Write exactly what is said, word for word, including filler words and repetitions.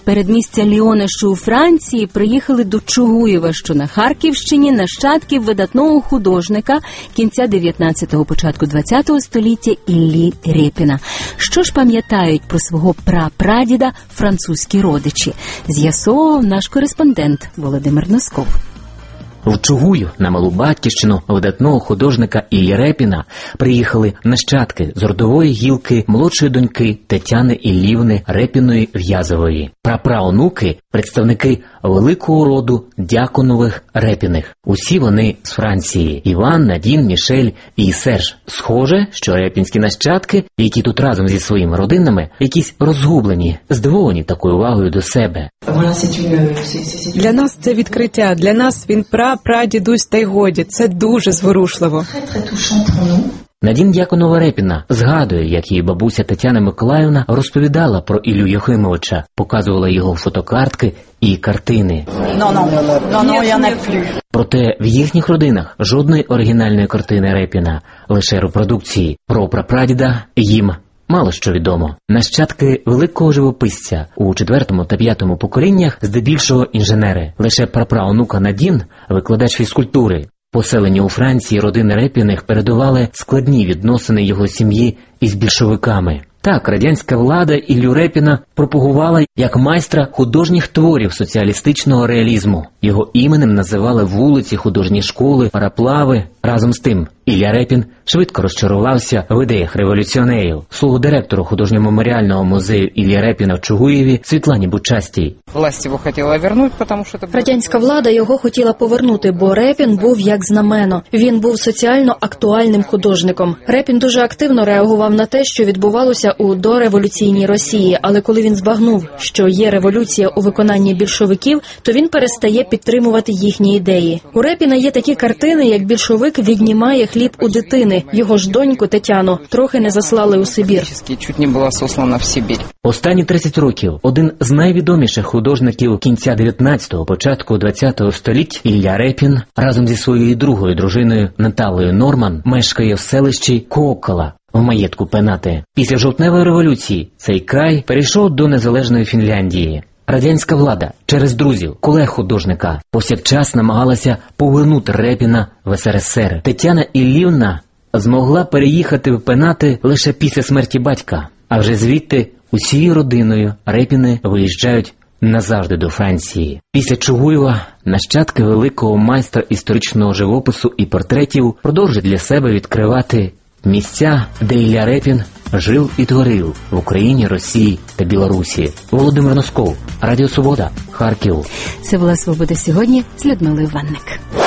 передмістя Ліона, що у Франції, приїхали до Чугуєва, що на Харківщині, нащадків видатного художника кінця дев'ятнадцятого, початку двадцятого століття Іллі Рєпіна. Що ж пам'ятають про свого прапрадіда французькі родичі? З'ясовував наш кореспондент Володимир Носков. В Чугуїв, на малу батьківщину видатного художника Іллі Рєпіна, приїхали нащадки з родової гілки молодшої доньки Тетяни Іллівни Рєпіної-В'язової. Прапраонуки – представники великого роду Дяконових Рєпіних. Усі вони з Франції – Іван, Надін, Мішель і Серж. Схоже, що рєпінські нащадки, які тут разом зі своїми родинами, якісь розгублені, здивовані такою увагою до себе. Для нас це відкриття, для нас він пра-прадідусь та й годі. Це дуже зворушливо. Надін Дяконова Рєпіна згадує, як її бабуся Тетяна Миколаївна розповідала про Іллю Йохимовича, показувала його фотокартки і картини. Проте в їхніх родинах жодної оригінальної картини Рєпіна, лише репродукції. Про прапрадіда їм мало що відомо. Нащадки великого живописця у четвертому та п'ятому поколіннях здебільшого інженери. Лише прапраонука Надін, викладач фізкультури. Поселені у Франції родини Рєпіних передували складні відносини його сім'ї із більшовиками. Так, радянська влада Іллю Рєпіна пропагувала як майстра художніх творів соціалістичного реалізму. Його іменем називали вулиці, художні школи, параплави. Разом з тим, Ілля Рєпін швидко розчарувався в ідеях революціонерів. Слово директору художньо-меморіального музею Іллі Рєпіна в Чугуєві Світлані Бучастій. Радянська влада його хотіла повернути, бо Рєпін був як знамено. Він був соціально актуальним художником. Рєпін дуже активно реагував на те, що відбувалося у дореволюційній Росії, але коли він збагнув, що є революція у виконанні більшовиків, то він перестає підтримувати їхні ідеї. У Рєпіна є такі картини, як більшовик віднімає хліб у дитини. Його ж доньку Тетяну трохи не заслали у Сибір. Останні тридцять років один з найвідоміших художників кінця дев'ятнадцятого, початку двадцятого століть Ілля Рєпін разом зі своєю другою дружиною Наталею Норман мешкає в селищі Коокола в маєтку Пенати. Після жовтневої революції цей край перейшов до незалежної Фінляндії. Радянська влада через друзів, колег художника повсякчас намагалася повернути Рєпіна в ес ер ес ер. Тетяна Іллівна змогла переїхати в Пенати лише після смерті батька, а вже звідти усією родиною Рєпіни виїжджають назавжди до Франції. Після Чугуєва нащадки великого майстра історичного живопису і портретів продовжують для себе відкривати місця, де Ілля Рєпін жив і творив в Україні, Росії та Білорусі. Володимир Носков, Радіо Свобода, Харків. Це була «Свобода сьогодні» з Людмилою Ванник.